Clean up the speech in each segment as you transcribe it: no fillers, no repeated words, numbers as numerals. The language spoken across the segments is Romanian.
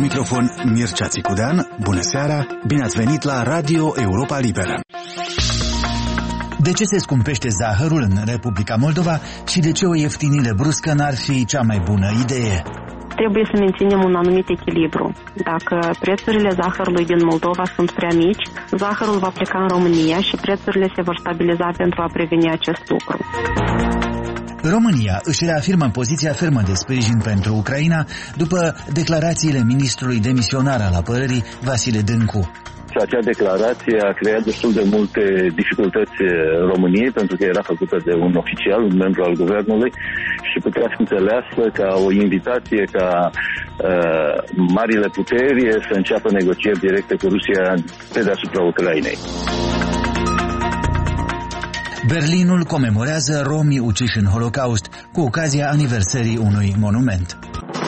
microfon Mircea Țicudean. Bună seara, bine ați venit la Radio Europa Liberă. De ce se scumpește zahărul în Republica Moldova și de ce o ieftinire bruscă n-ar fi cea mai bună idee? Trebuie să menținem un anumit echilibru. Dacă prețurile zahărului din Moldova sunt prea mici, zahărul va pleca în România și prețurile se vor stabiliza pentru a preveni acest lucru. România își reafirmă poziția fermă de sprijin pentru Ucraina după declarațiile ministrului demisionar al apărării, Vasile Dâncu. Acea declarație a creat destul de multe dificultăți României, pentru că era făcută de un oficial, un membru al guvernului, și putea fi înțeleasă ca o invitație ca marile puteri să înceapă negocieri directe cu Rusia pe deasupra Ucrainei. Berlinul comemorează romii uciși în Holocaust cu ocazia aniversării unui monument.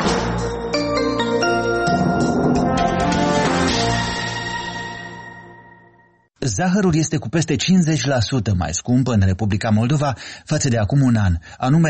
Zahărul este cu peste 50% mai scump în Republica Moldova față de acum un an, anume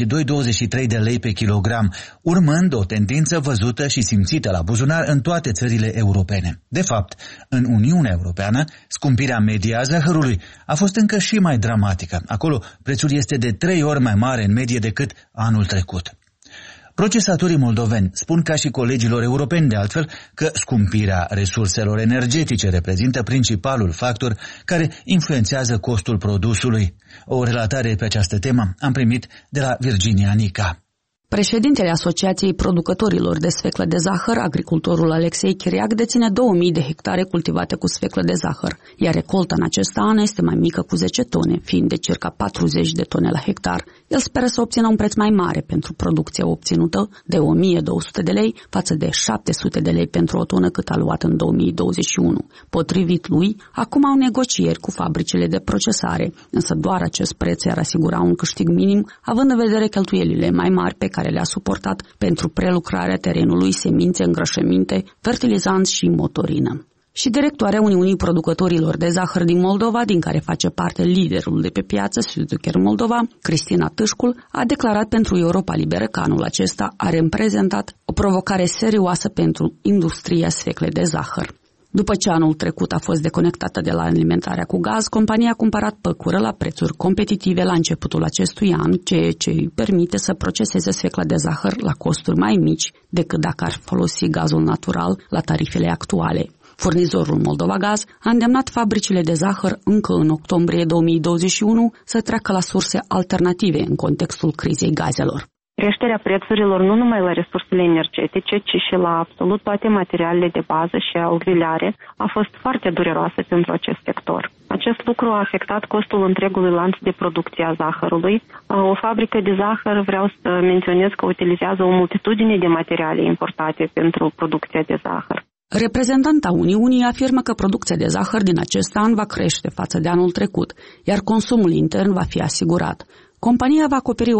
22-23 de lei pe kilogram, urmând o tendință văzută și simțită la buzunar în toate țările europene. De fapt, în Uniunea Europeană, scumpirea medie a zahărului a fost încă și mai dramatică. Acolo, prețul este de 3 ori mai mare în medie decât anul trecut. Procesatorii moldoveni spun, ca și colegilor europeni de altfel, că scumpirea resurselor energetice reprezintă principalul factor care influențează costul produsului. O relatare pe această temă am primit de la Virginia Nica. Președintele Asociației Producătorilor de Sfeclă de Zahăr, agricultorul Alexei Chiriac, deține 2000 de hectare cultivate cu sfeclă de zahăr, iar recolta în acest an este mai mică cu 10 tone, fiind de circa 40 de tone la hectar. El speră să obțină un preț mai mare pentru producția obținută de 1200 de lei față de 700 de lei pentru o tonă cât a luat în 2021. Potrivit lui, acum au negocieri cu fabricile de procesare, însă doar acest preț ar asigura un câștig minim, având în vedere cheltuielile mai mari pe care le-a suportat pentru prelucrarea terenului, semințe, îngrășăminte, fertilizanți și motorină. Și directoarea Uniunii Producătorilor de Zahăr din Moldova, din care face parte liderul de pe piață, Südzucker Moldova, Cristina Tâșcul, a declarat pentru Europa Liberă că anul acesta are împrezentat o provocare serioasă pentru industria sfeclei de zahăr. După ce anul trecut a fost deconectată de la alimentarea cu gaz, compania a cumpărat păcură la prețuri competitive la începutul acestui an, ceea ce îi permite să proceseze sfecla de zahăr la costuri mai mici decât dacă ar folosi gazul natural la tarifele actuale. Furnizorul Moldova Gaz a îndemnat fabricile de zahăr încă în octombrie 2021 să treacă la surse alternative în contextul crizei gazelor. Creșterea prețurilor nu numai la resursele energetice, ci și la absolut toate materialele de bază și auxiliare a fost foarte dureroasă pentru acest sector. Acest lucru a afectat costul întregului lanț de producție a zahărului. O fabrică de zahăr, vreau să menționez că utilizează o multitudine de materiale importate pentru producția de zahăr. Reprezentanta Uniunii afirmă că producția de zahăr din acest an va crește față de anul trecut, iar consumul intern va fi asigurat. Compania va acoperi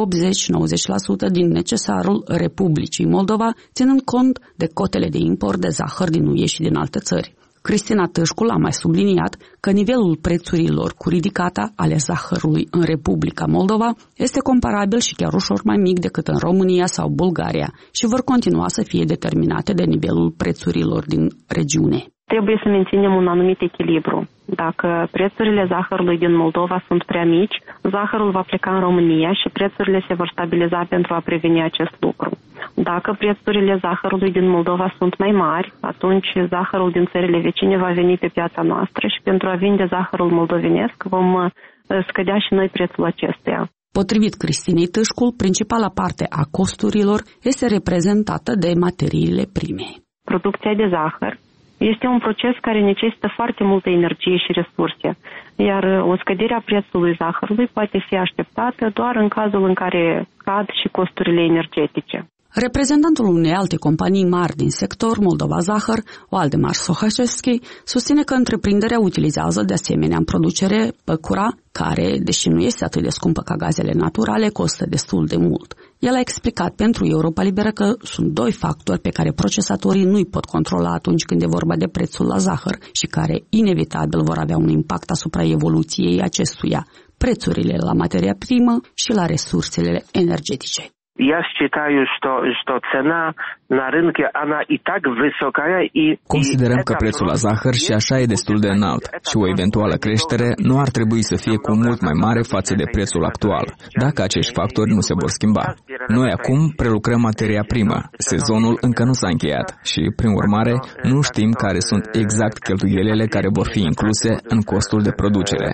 80-90% din necesarul Republicii Moldova, ținând cont de cotele de import de zahăr din UE și din alte țări. Cristina Tâșcul a mai subliniat că nivelul prețurilor cu ridicata ale zahărului în Republica Moldova este comparabil și chiar ușor mai mic decât în România sau Bulgaria și vor continua să fie determinate de nivelul prețurilor din regiune. Trebuie să menținem un anumit echilibru. Dacă prețurile zahărului din Moldova sunt prea mici, zahărul va pleca în România și prețurile se vor stabiliza pentru a preveni acest lucru. Dacă prețurile zahărului din Moldova sunt mai mari, atunci zahărul din țările vecine va veni pe piața noastră și pentru a vinde zahărul moldovenesc vom scădea și noi prețul acestuia. Potrivit Cristinei Tâșcul, principala parte a costurilor este reprezentată de materiile prime. Producția de zahăr este un proces care necesită foarte multă energie și resurse, iar o scădere a prețului zahărului poate fi așteptată doar în cazul în care scad și costurile energetice. Reprezentantul unei alte companii mari din sector, Moldova Zahăr, Waldemar Sohacevski, susține că întreprinderea utilizează de asemenea în producere păcura, care, deși nu este atât de scumpă ca gazele naturale, costă destul de mult. El a explicat pentru Europa Liberă că sunt doi factori pe care procesatorii nu îi pot controla atunci când e vorba de prețul la zahăr și care inevitabil vor avea un impact asupra evoluției acestuia, prețurile la materia primă și la resursele energetice. Я считаю, что цена на рынке, она и так высокая. Considerăm că prețul la zahăr și așa e destul de înalt și o eventuală creștere nu ar trebui să fie cu mult mai mare față de prețul actual, dacă acești factori nu se vor schimba. Noi acum prelucrăm materia primă. Sezonul încă nu s-a încheiat și, prin urmare, nu știm care sunt exact cheltuielile care vor fi incluse în costul de producere.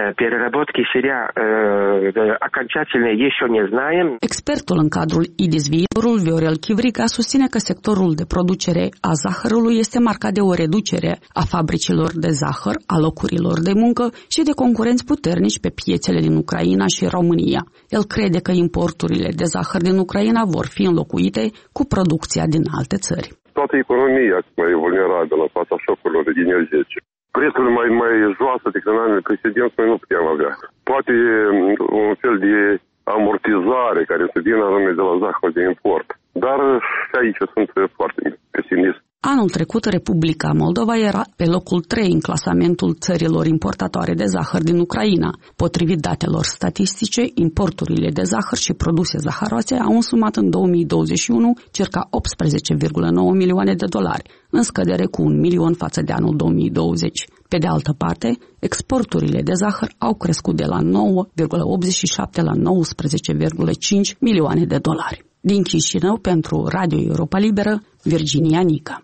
Expertul în cadrul IDIS Viitorul, Viorel Chivrica, susține că sectorul de producere a zahărului este marcat de o reducere a fabricilor de zahăr, a locurilor de muncă și de concurenți puternici pe piețele din Ucraina și România. El crede că importurile de zahăr din Ucraina vor fi înlocuite cu producția din alte țări. Toată economia mai e vulnerabilă în fața șocurilor energetice. Prețurile mai joase decât în anul precedent noi nu putem avea. Poate un fel de amortizare care se vină anume de la zahăr de import. Dar și aici sunt foarte pesimist. Anul trecut, Republica Moldova era pe locul 3 în clasamentul țărilor importatoare de zahăr din Ucraina. Potrivit datelor statistice, importurile de zahăr și produse zahăroase au însumat în 2021 circa 18,9 milioane de dolari, în scădere cu 1 milion față de anul 2020. Pe de altă parte, exporturile de zahăr au crescut de la 9,87 la 19,5 milioane de dolari. Din Chișinău, pentru Radio Europa Liberă, Virginia Nica.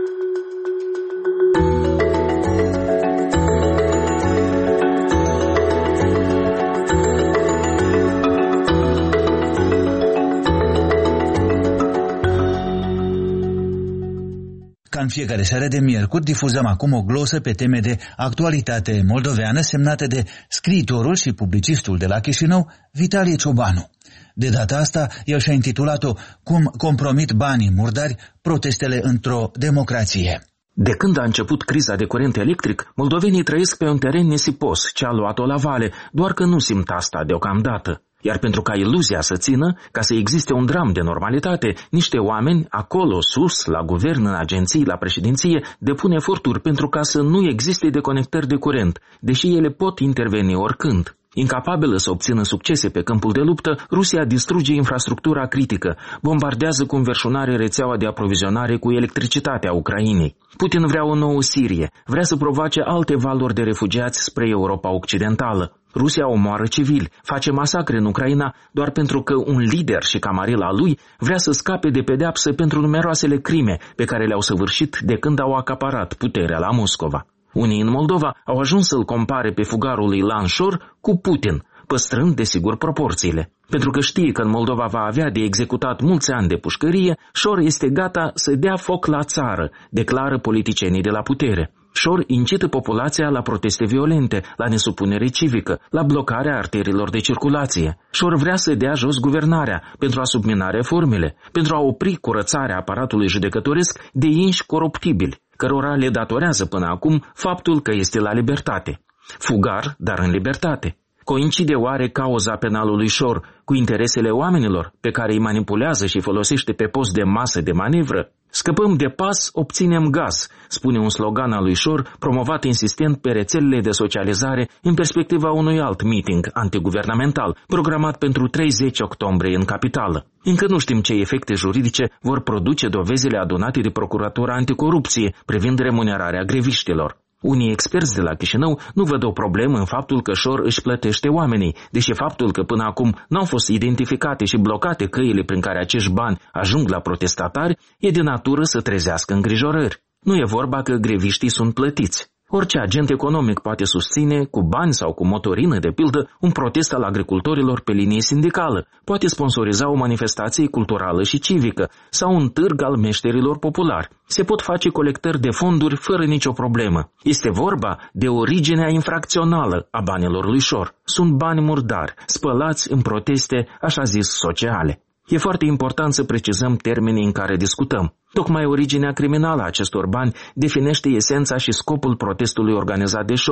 Ca în fiecare seară de miercuri, difuzăm acum o glosă pe teme de actualitate moldoveană semnată de scriitorul și publicistul de la Chișinău, Vitalie Ciobanu. De data asta, el și-a intitulat-o Cum compromit banii murdari protestele într-o democrație. De când a început criza de curent electric, moldovenii trăiesc pe un teren nesipos ce a luat-o la vale, doar că nu simt asta deocamdată. Iar pentru ca iluzia să țină, ca să existe un dram de normalitate, niște oameni acolo sus, la guvern, în agenții, la președinție, depun eforturi pentru ca să nu existe deconectări de curent, deși ele pot interveni oricând. Incapabilă să obțină succese pe câmpul de luptă, Rusia distruge infrastructura critică, bombardează cu înverșunare rețeaua de aprovizionare cu electricitate a Ucrainei. Putin vrea o nouă Sirie, vrea să provoace alte valuri de refugiați spre Europa Occidentală. Rusia omoară civili, face masacre în Ucraina doar pentru că un lider și camarila lui vrea să scape de pedeapsă pentru numeroasele crime pe care le-au săvârșit de când au acaparat puterea la Moscova. Unii în Moldova au ajuns să-l compare pe fugarul lui Ilan Șor cu Putin, păstrând desigur proporțiile. Pentru că știe că în Moldova va avea de executat mulți ani de pușcărie, Șor este gata să dea foc la țară, declară politicienii de la putere. Șor incită populația la proteste violente, la nesupunere civică, la blocarea arteriilor de circulație. Șor vrea să dea jos guvernarea pentru a submina reformele, pentru a opri curățarea aparatului judecătoresc de inși coruptibili, cărora le datorează până acum faptul că este la libertate. Fugar, dar în libertate. Coincide oare cauza penalului Șor cu interesele oamenilor pe care îi manipulează și folosește pe post de masă de manevră? Scăpăm de pas, obținem gaz, spune un slogan al lui Șor, promovat insistent pe rețelele de socializare în perspectiva unui alt meeting antiguvernamental, programat pentru 30 octombrie în capitală. Încă nu știm ce efecte juridice vor produce dovezile adunate de Procuratura Anticorupție privind remunerarea greviștilor. Unii experți de la Chișinău nu văd o problemă în faptul că Șor își plătește oamenii, deși faptul că până acum n-au fost identificate și blocate căile prin care acești bani ajung la protestatari, e de natură să trezească îngrijorări. Nu e vorba că greviștii sunt plătiți. Orice agent economic poate susține, cu bani sau cu motorină, de pildă, un protest al agricultorilor pe linie sindicală, poate sponsoriza o manifestație culturală și civică sau un târg al meșterilor populari. Se pot face colectări de fonduri fără nicio problemă. Este vorba de originea infracțională a banilor lui Șor. Sunt bani murdari, spălați în proteste, așa zis, sociale. E foarte important să precizăm termenii în care discutăm. Tocmai originea criminală a acestor bani definește esența și scopul protestului organizat de Șor.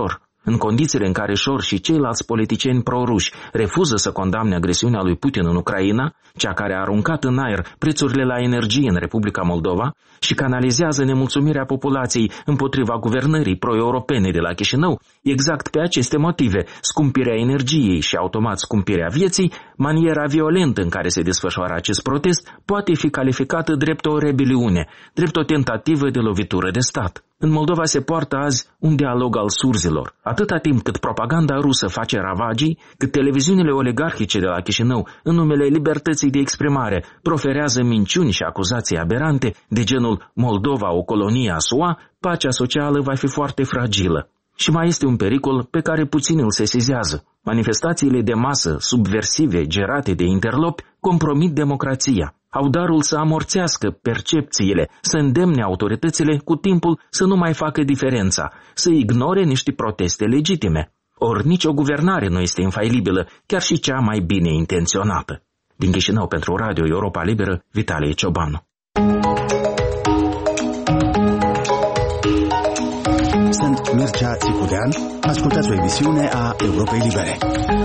În condițiile în care Șor și ceilalți politicieni proruși refuză să condamne agresiunea lui Putin în Ucraina, cea care a aruncat în aer prețurile la energie în Republica Moldova și canalizează nemulțumirea populației împotriva guvernării pro-europene de la Chișinău, exact pe aceste motive, scumpirea energiei și automat scumpirea vieții, maniera violentă în care se desfășoară acest protest poate fi calificată drept o rebeliune, drept o tentativă de lovitură de stat. În Moldova se poartă azi un dialog al surzilor. Atâta timp cât propaganda rusă face ravagii, cât televiziunile oligarhice de la Chișinău, în numele libertății de exprimare, proferează minciuni și acuzații aberante de genul Moldova, o colonie a SUA, pacea socială va fi foarte fragilă. Și mai este un pericol pe care puțin îl sesizează. Manifestațiile de masă, subversive, gerate de interlopi, compromit democrația. Au darul să amorțească percepțiile, să îndemne autoritățile cu timpul să nu mai facă diferența, să ignore niște proteste legitime. Ori nicio guvernare nu este infailibilă, chiar și cea mai bine intenționată. Din Chișinău pentru Radio Europa Liberă, Vitalie Ciobanu. Sunt Mircea Țicudean, ascultați o emisiune a Europei Libere.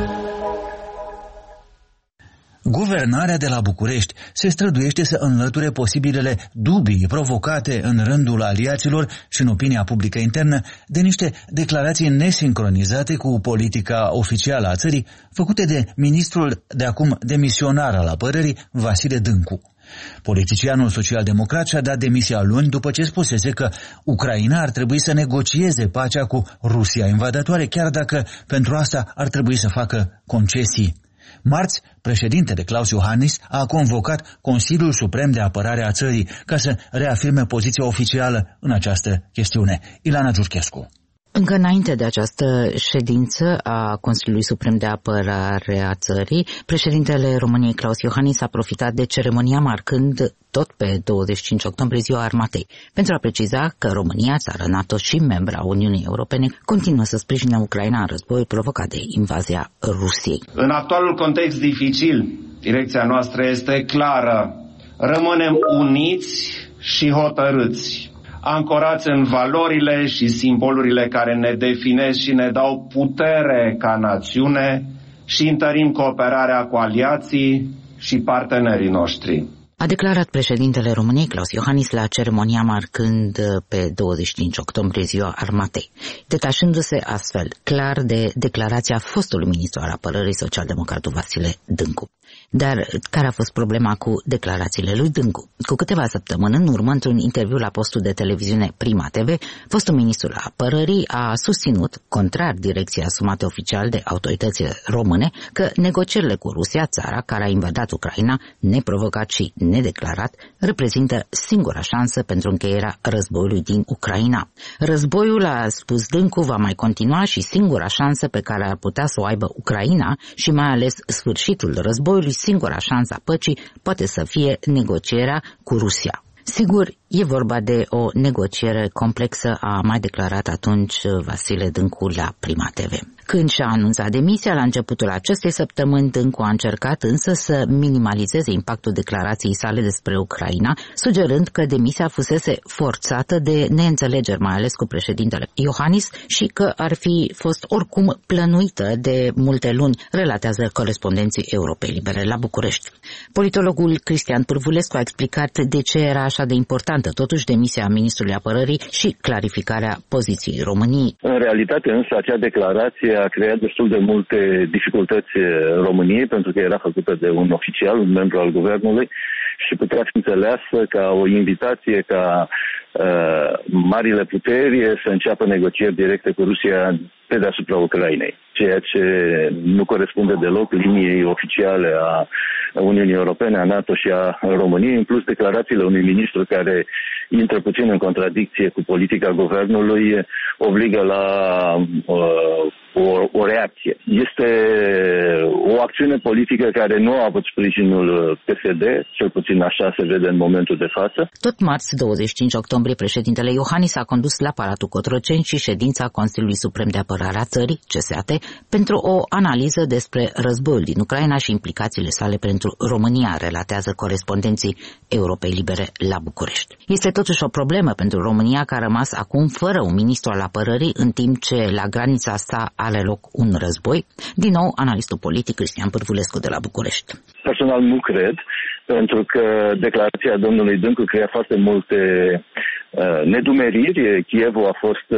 Guvernarea de la București se străduiește să înlăture posibilele dubii provocate în rândul aliaților și în opinia publică internă de niște declarații nesincronizate cu politica oficială a țării făcute de ministrul de acum demisionar al apărării, Vasile Dâncu. Politicianul social-democrat și-a dat demisia luni după ce spusese că Ucraina ar trebui să negocieze pacea cu Rusia invadatoare, chiar dacă pentru asta ar trebui să facă concesii. Marți, președintele Klaus Iohannis a convocat Consiliul Suprem de Apărare a țării ca să reafirme poziția oficială în această chestiune. Ilana Giurchescu. Încă înainte de această ședință a Consiliului Suprem de Apărare a țării, președintele României Klaus Iohannis a profitat de ceremonia marcând tot pe 25 octombrie Ziua Armatei, pentru a preciza că România, țară NATO și membra Uniunii Europene, continuă să sprijine Ucraina în războiul provocat de invazia Rusiei. În actualul context dificil, direcția noastră este clară. Rămânem uniți și hotărâți, ancorați în valorile și simbolurile care ne definesc și ne dau putere ca națiune și întărim cooperarea cu aliații și partenerii noștri. A declarat președintele României Klaus Iohannis la ceremonia marcând pe 25 octombrie Ziua Armatei, detașându-se astfel clar de declarația fostului ministru al apărării social-democratul Vasile Dâncu. Dar care a fost problema cu declarațiile lui Dâncu? Cu câteva săptămâni în urmă, într-un interviu la postul de televiziune Prima TV, fostul ministru al apărării a susținut, contrar direcției asumate oficial de autoritățile române, că negocierile cu Rusia, țara care a invadat Ucraina, neprovocat și nedeclarat, reprezintă singura șansă pentru încheierea războiului din Ucraina. Războiul, a spus Dâncu, va mai continua și singura șansă pe care ar putea să o aibă Ucraina și mai ales sfârșitul războiului, singura șansă a păcii poate să fie negocierea cu Rusia. Sigur, e vorba de o negociere complexă, a mai declarat atunci Vasile Dâncu la Prima TV. Când și-a anunțat demisia la începutul acestei săptămâni, Dâncu a încercat însă să minimalizeze impactul declarației sale despre Ucraina, sugerând că demisia fusese forțată de neînțelegeri, mai ales cu președintele Iohannis, și că ar fi fost oricum plănuită de multe luni, relatează corespondenții Europei Libere la București. Politologul Cristian Pârvulescu a explicat de ce era așa de importantă totuși demisia ministrului apărării și clarificarea poziției României. În realitate însă acea declarație a creat destul de multe dificultăți României, pentru că era făcută de un oficial, un membru al guvernului, și putea fi înțeleasă ca o invitație ca marile puteri să înceapă negocieri directe cu Rusia pe deasupra Ucrainei, ceea ce nu corespunde deloc liniei oficiale a Uniunii Europene, a NATO și a României, în plus declarațiile unui ministru care intră puțin în contradicție cu politica guvernului, obligă la o reacție. Este o acțiune politică care nu a avut sprijinul PSD, cel puțin așa se vede în momentul de față. Tot marți, 25 octombrie, președintele Iohannis a condus la Palatul Cotroceni și ședința Consiliului Suprem de Apărare a țării, CSAT, pentru o analiză despre războiul din Ucraina și implicațiile sale pentru România, relatează corespondenții Europei Libere la București. Este totuși o problemă pentru România, că a rămas acum fără un ministru al apărării, în timp ce la granița sa are loc un război? Din nou, analistul politic Cristian Pârvulescu de la București. Personal nu cred, pentru că declarația domnului Dâncu crea foarte multe nedumeriri. Kievul a fost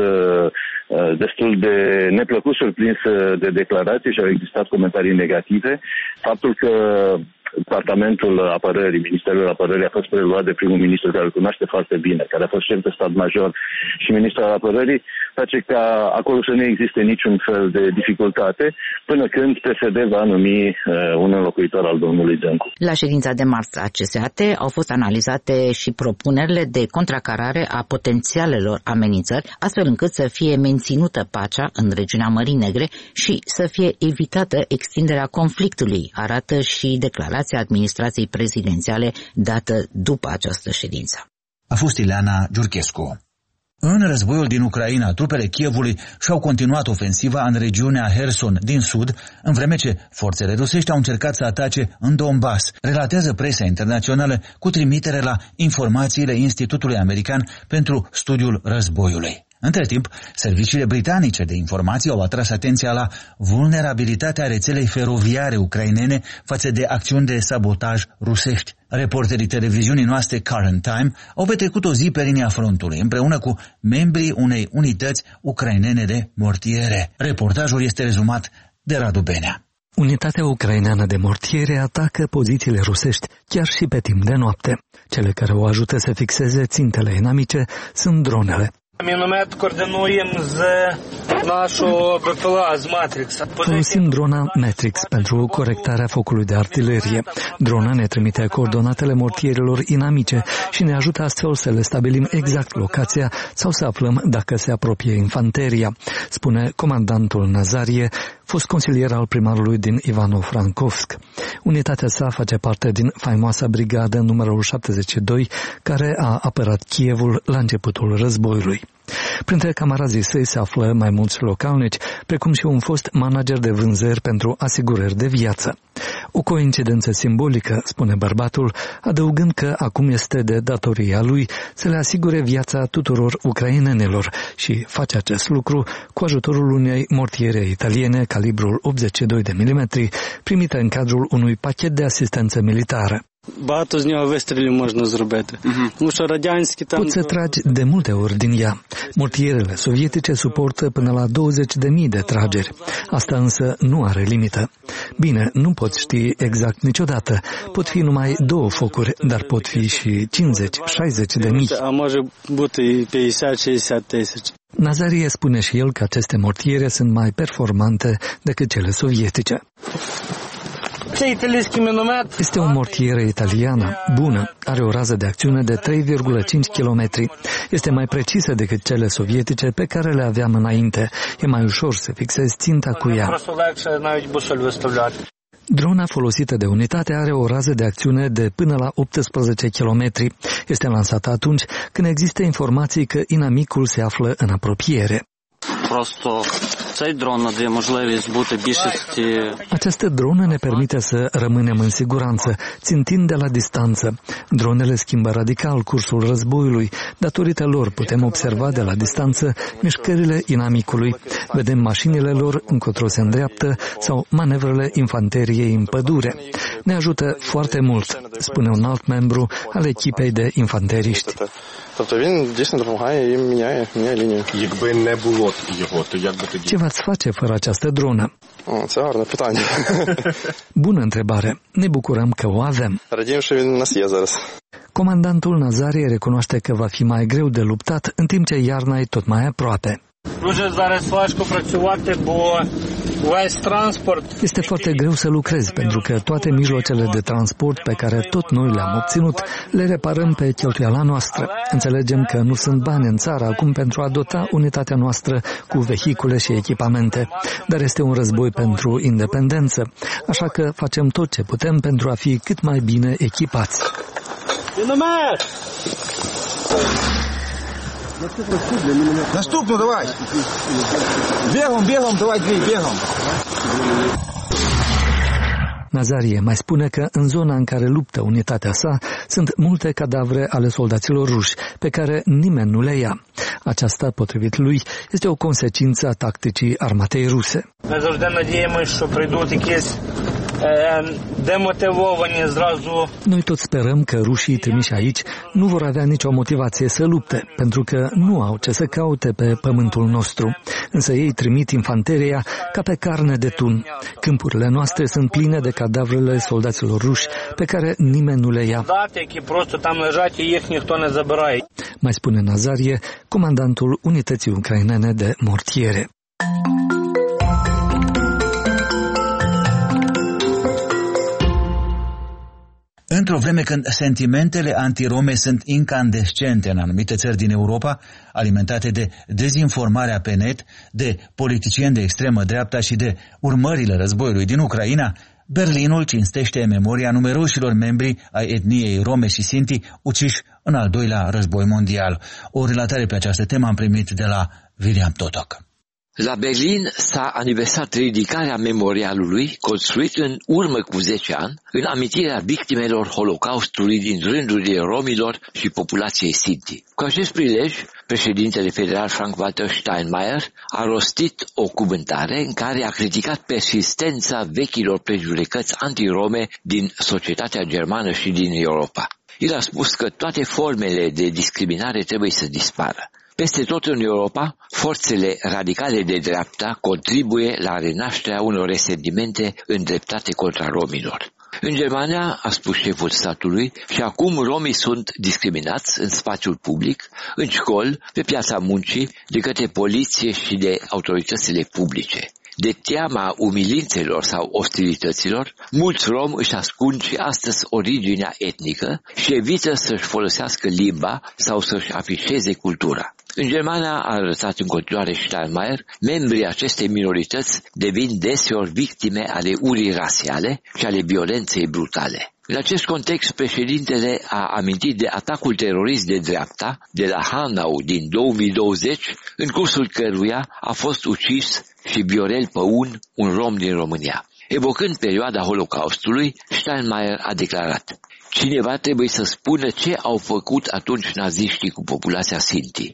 destul de neplăcut surprins de declarații și au existat comentarii negative. Faptul că Departamentul Apărării, Ministerul Apărării a fost preluat de primul ministru, care îl cunoaște foarte bine, care a fost șef de stat major și ministrul al Apărării, face ca acolo să nu existe niciun fel de dificultate până când PSD va numi un înlocuitor al domnului Dâncu. La ședința de marți a CSAT au fost analizate și propunerile de contracarare a potențialelor amenințări, astfel încât să fie menținută pacea în regiunea Mării Negre și să fie evitată extinderea conflictului, arată și declarația administrației prezidențiale dată după această ședință. A fost Ileana Giurchescu. În războiul din Ucraina, trupele Kievului și-au continuat ofensiva în regiunea Herson din sud, în vreme ce forțele rusești au încercat să atace în Donbass, relatează presa internațională cu trimitere la informațiile Institutului American pentru Studiul Războiului. Între timp, serviciile britanice de informații au atras atenția la vulnerabilitatea rețelei feroviare ucrainene față de acțiuni de sabotaj rusești. Reporterii televiziunii noastre Current Time au petrecut o zi pe linia frontului împreună cu membrii unei unități ucrainene de mortiere. Reportajul este rezumat de Radu Benea. Unitatea ucraineană de mortiere atacă pozițiile rusești chiar și pe timp de noapte. Cele care o ajută să fixeze țintele inamice sunt dronele. Міномет координуємо з нашого БПЛА, з Matrix. Folosim drona Matrix pentru corectarea focului de artilerie. Drona ne trimite coordonatele mortierilor inamice și ne ajută astfel să le stabilim exact locația sau să aflăm dacă se apropie infanteria, spune comandantul Nazarie, fost consilier al primarului din Ivano-Frankovsk. Unitatea sa face parte din faimoasa brigadă numărul 72, care a apărat Kievul la începutul războiului. Printre camarazii săi se află mai mulți localnici, precum și un fost manager de vânzări pentru asigurări de viață. O coincidență simbolică, spune bărbatul, adăugând că acum este de datoria lui să le asigure viața tuturor ucrainenilor și face acest lucru cu ajutorul unei mortiere italiene calibrul 82 de mm, primită în cadrul unui pachet de asistență militară. Poți să tragi de multe ori din ea. Mortierele sovietice suportă până la 20.000 de trageri. Asta însă nu are limită. Bine, nu poți ști exact niciodată. Pot fi numai 2 focuri, dar pot fi și 50-60 de mii. Nazarie spune și el că aceste mortiere sunt mai performante decât cele sovietice. Este o mortieră italiană, bună, are o rază de acțiune de 3,5 km. Este mai precisă decât cele sovietice pe care le aveam înainte. E mai ușor să fixezi ținta cu ea. Drona folosită de unitate are o rază de acțiune de până la 18 km. Este lansată atunci când există informații că inamicul se află în apropiere. Această dronă ne permite să rămânem în siguranță, țintind de la distanță. Dronele schimbă radical cursul războiului. Datorită lor putem observa de la distanță mișcările inamicului. Vedem mașinile lor încotro se îndreaptă sau manevrele infanteriei în pădure. Ne ajută foarte mult, spune un alt membru al echipei de infanteriști. Ce v-ați face fără această dronă? Bună întrebare. Ne bucurăm că o avem. Comandantul Nazarie recunoaște că va fi mai greu de luptat, în timp ce iarna e tot mai aproape. Este foarte greu să lucrezi, pentru că toate mijloacele de transport pe care tot noi le-am obținut, le reparăm pe cheltuiala noastră. Înțelegem că nu sunt bani în țară acum pentru a dota unitatea noastră cu vehicule și echipamente, dar este un război pentru independență, așa că facem tot ce putem pentru a fi cât mai bine echipați. Наступну давай. Бегом, давай, бегом. Nazarie mai spune că în zona în care luptă unitatea sa sunt multe cadavre ale soldaților ruși, pe care nimeni nu le ia. Aceasta, potrivit lui, este o consecință a tacticii armatei ruse. Noi tot sperăm că rușii trimiși aici nu vor avea nicio motivație să lupte, pentru că nu au ce să caute pe pământul nostru. Însă ei trimit infanteria ca pe carne de tun. Câmpurile noastre sunt pline de cadavrele soldaților ruși pe care nimeni nu le ia. Mai spune Nazarie, comandantul unității ucrainene de mortiere. Într-o vreme când sentimentele antirome sunt incandescente în anumite țări din Europa, alimentate de dezinformarea pe net, de politicieni de extremă dreapta și de urmările războiului din Ucraina, Berlinul cinstește memoria numeroșilor membri ai etniei rome și sinti uciși în al doilea război mondial. O relatare pe această temă am primit de la William Totok. La Berlin s-a aniversat ridicarea memorialului, construit în urmă cu 10 ani, în amintirea victimelor Holocaustului din rândurile romilor și populației Sinti. Cu acest prilej, președintele federal Frank-Walter Steinmeier a rostit o cuvântare în care a criticat persistența vechilor prejudecăți antirome din societatea germană și din Europa. El a spus că toate formele de discriminare trebuie să dispară. Peste tot în Europa, forțele radicale de dreapta contribuie la renașterea unor resentimente îndreptate contra romilor. În Germania, a spus șeful statului, și acum romii sunt discriminați în spațiul public, în școli, pe piața muncii, de către poliție și de autoritățile publice. De teama umilințelor sau ostilităților, mulți romi își ascund și astăzi originea etnică și evită să-și folosească limba sau să-și afișeze cultura. În Germania, a arătat în continuare Steinmeier, membrii acestei minorități devin deseori victime ale urii rasiale și ale violenței brutale. În acest context, președintele a amintit de atacul terorist de dreapta de la Hanau din 2020, în cursul căruia a fost ucis și Viorel Păun, un rom din România. Evocând perioada Holocaustului, Steinmeier a declarat: cineva trebuie să spună ce au făcut atunci naziștii cu populația Sinti.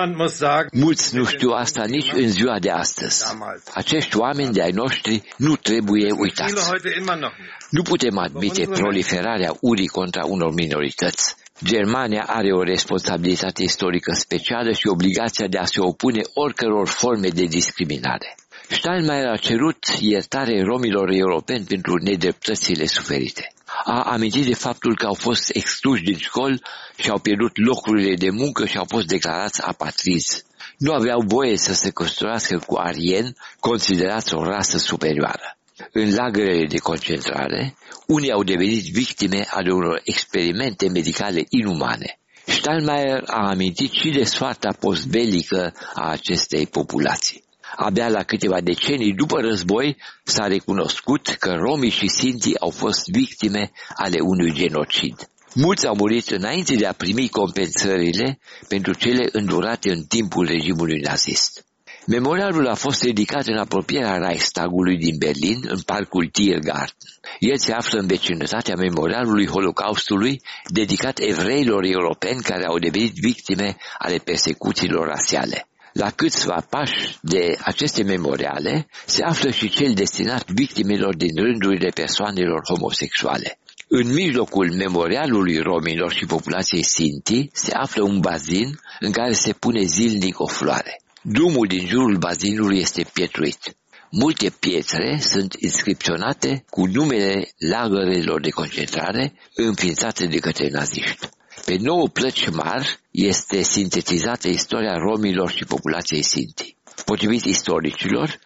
Mulți nu știu asta nici în ziua de astăzi. Acești oameni de ai noștri nu trebuie uitați. Nu putem admite proliferarea urii contra unor minorități. Germania are o responsabilitate istorică specială și obligația de a se opune oricăror forme de discriminare. Steinmeier a cerut iertare romilor europeni pentru nedreptățile suferite. A amintit de faptul că au fost excluși din școli și au pierdut locurile de muncă și au fost declarați apatrizi. Nu aveau voie să se căsătorească cu arieni, considerați o rasă superioară. În lagărele de concentrare, unii au devenit victime ale unor experimente medicale inumane. Steinmeier a amintit și de soarta postbelică a acestei populații. Abia la câteva decenii după război s-a recunoscut că romii și sintii au fost victime ale unui genocid. Mulți au murit înainte de a primi compensările pentru cele îndurate în timpul regimului nazist. Memorialul a fost ridicat în apropierea Reichstagului din Berlin, în parcul Tiergarten. El se află în vecinătatea memorialului Holocaustului, dedicat evreilor europeni care au devenit victime ale persecuțiilor rasiale. La câțiva pași de aceste memoriale se află și cel destinat victimelor din rândurile persoanelor homosexuale. În mijlocul memorialului romilor și populației Sinti se află un bazin în care se pune zilnic o floare. Drumul din jurul bazinului este pietruit. Multe pietre sunt inscripționate cu numele lagărelor de concentrare înființate de către naziști. Pe 9 plăci mari este sintetizată istoria romilor și populației Sinti. Potrivit istoricilor,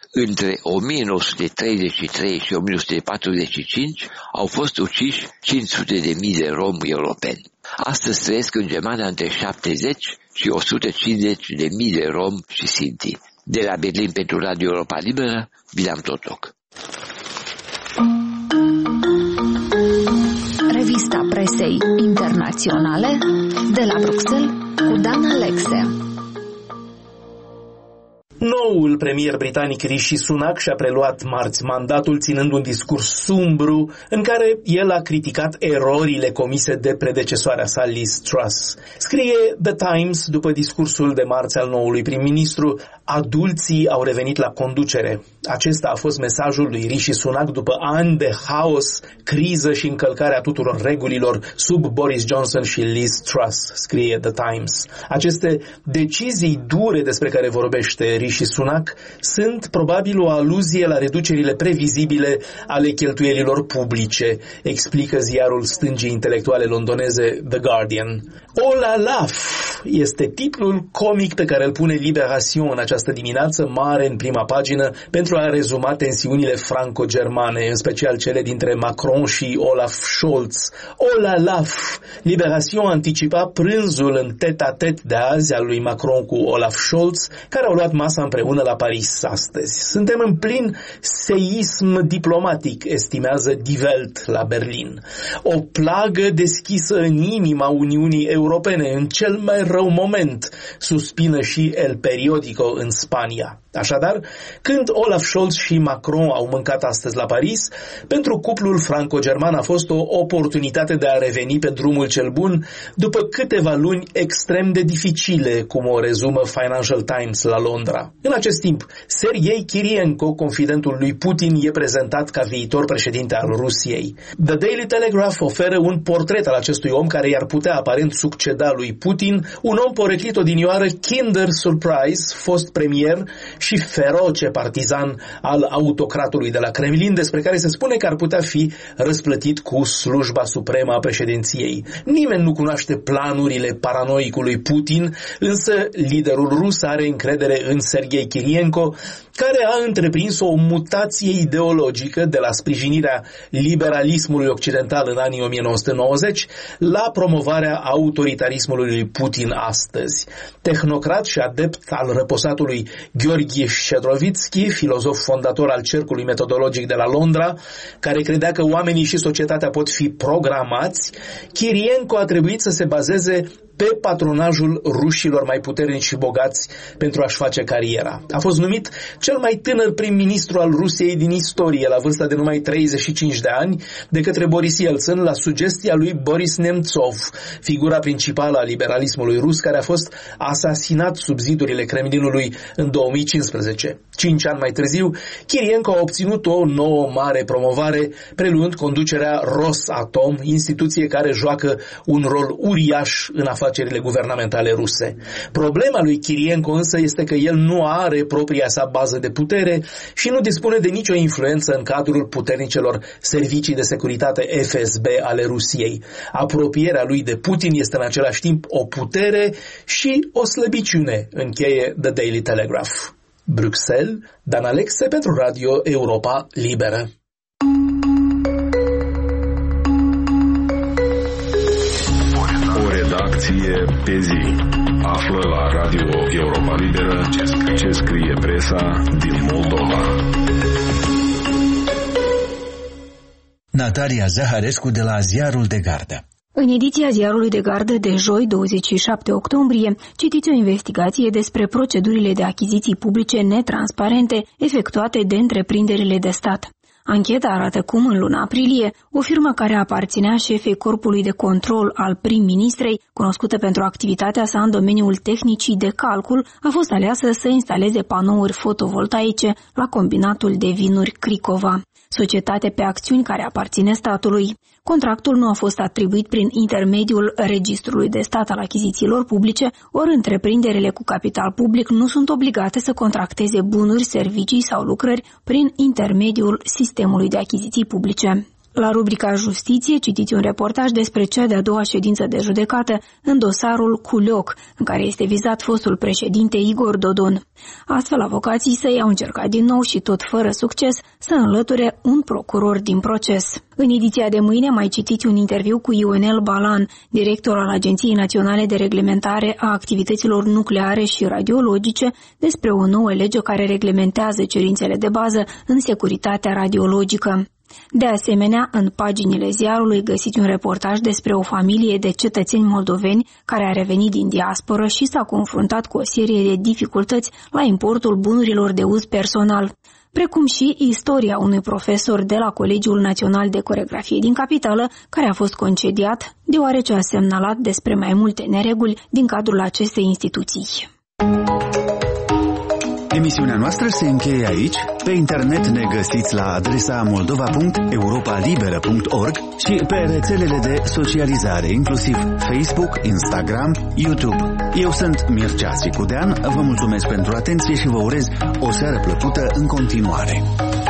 între 1933 și 1945 au fost uciși 500.000 de romi europeni. Astăzi trăiesc în Germania între 70 și 150.000 de romi și sinti. De la Berlin pentru Radio Europa Liberă, Bilam Totoc. Revista presei internaționale de la Bruxelles cu Dan Alexe. Noul premier britanic Rishi Sunak și-a preluat marți mandatul ținând un discurs sumbru în care el a criticat erorile comise de predecesoarea sa Liz Truss. Scrie The Times după discursul de marți al noului prim-ministru: adulții au revenit la conducere. Acesta a fost mesajul lui Rishi Sunak după ani de haos, criză și încălcarea tuturor regulilor sub Boris Johnson și Liz Truss, scrie The Times. Aceste decizii dure despre care vorbește Rishi Sunak sunt probabil o aluzie la reducerile previzibile ale cheltuielilor publice, explică ziarul stângii intelectuale londoneze The Guardian. O la laf este titlul comic pe care îl pune Libération în această dimineață, mare în prima pagină, pentru a rezuma tensiunile franco-germane, în special cele dintre Macron și Olaf Scholz. O la laf! Libération anticipa prânzul în tet-a-tet de azi al lui Macron cu Olaf Scholz, care au luat masa împreună la Paris astăzi. Suntem în plin seism diplomatic, estimează Die Welt la Berlin. O plagă deschisă în inima Uniunii Europene, în cel mai rău moment, suspină și El Periodico în Spania. Așadar, când Olaf Scholz și Macron au mâncat astăzi la Paris, pentru cuplul franco-german a fost o oportunitate de a reveni pe drumul cel bun după câteva luni extrem de dificile, cum o rezumă Financial Times la Londra. În acest timp, Sergei Kirienko, confidentul lui Putin, e prezentat ca viitor președinte al Rusiei. The Daily Telegraph oferă un portret al acestui om care i-ar putea aparent succeda lui Putin, un om poreclit odinioară Kinder Surprise, fost premier și feroce partizan al autocratului de la Kremlin, despre care se spune că ar putea fi răsplătit cu slujba supremă a președinției. Nimeni nu cunoaște planurile paranoicului Putin, însă liderul rus are încredere în Sergei Kirienko, care a întreprins o mutație ideologică de la sprijinirea liberalismului occidental în anii 1990 la promovarea autoritarismului lui Putin astăzi. Tehnocrat și adept al răposatului Gheorghe Ședrovitski, filozof fondator al Cercului Metodologic de la Londra, care credea că oamenii și societatea pot fi programați, Kirienko a trebuit să se bazeze pe patronajul rușilor mai puternici și bogați pentru a-și face cariera. A fost numit cel mai tânăr prim-ministru al Rusiei din istorie, la vârsta de numai 35 de ani, de către Boris Yeltsin, la sugestia lui Boris Nemtsov, figura principală a liberalismului rus, care a fost asasinat sub zidurile Kremlinului în 2015. 5 ani mai târziu, Kirienko a obținut o nouă mare promovare, preluând conducerea Rosatom, instituție care joacă un rol uriaș în afacerile guvernamentale ruse. Problema lui Kirienko însă este că el nu are propria sa bază de putere și nu dispune de nicio influență în cadrul puternicelor servicii de securitate FSB ale Rusiei. Apropierea lui de Putin este în același timp o putere și o slăbiciune, încheie The Daily Telegraph. Bruxelles, Dan Alexe pentru Radio Europa Liberă. O redacție pe zi. Află la Radio Europa Liberă ce scrie presa din Moldova. Natalia Zaharescu de la Ziarul de Gardă. În ediția Ziarului de Gardă de joi, 27 octombrie, citiți o investigație despre procedurile de achiziții publice netransparente efectuate de întreprinderile de stat. Ancheta arată cum, în luna aprilie, o firmă care aparținea șefei Corpului de Control al prim-ministrei, cunoscută pentru activitatea sa în domeniul tehnicii de calcul, a fost aleasă să instaleze panouri fotovoltaice la combinatul de vinuri Cricova, societate pe acțiuni care aparține statului. Contractul nu a fost atribuit prin intermediul Registrului de Stat al Achizițiilor Publice, ori întreprinderile cu capital public nu sunt obligate să contracteze bunuri, servicii sau lucrări prin intermediul sistemului de achiziții publice. La rubrica Justiție citiți un reportaj despre cea de-a doua ședință de judecată în dosarul Culioc, în care este vizat fostul președinte Igor Dodon. Astfel, avocații săi au încercat din nou și tot fără succes să înlăture un procuror din proces. În ediția de mâine mai citiți un interviu cu Ionel Balan, director al Agenției Naționale de Reglementare a Activităților Nucleare și Radiologice, despre o nouă lege care reglementează cerințele de bază în securitatea radiologică. De asemenea, în paginile ziarului găsiți un reportaj despre o familie de cetățeni moldoveni care a revenit din diasporă și s-a confruntat cu o serie de dificultăți la importul bunurilor de uz personal, precum și istoria unui profesor de la Colegiul Național de Coreografie din capitală, care a fost concediat deoarece a semnalat despre mai multe nereguli din cadrul acestei instituții. Emisiunea noastră se încheie aici. Pe internet ne găsiți la adresa moldova.europalibera.org și pe rețelele de socializare, inclusiv Facebook, Instagram, YouTube. Eu sunt Mircea Sicudean, vă mulțumesc pentru atenție și vă urez o seară plăcută în continuare.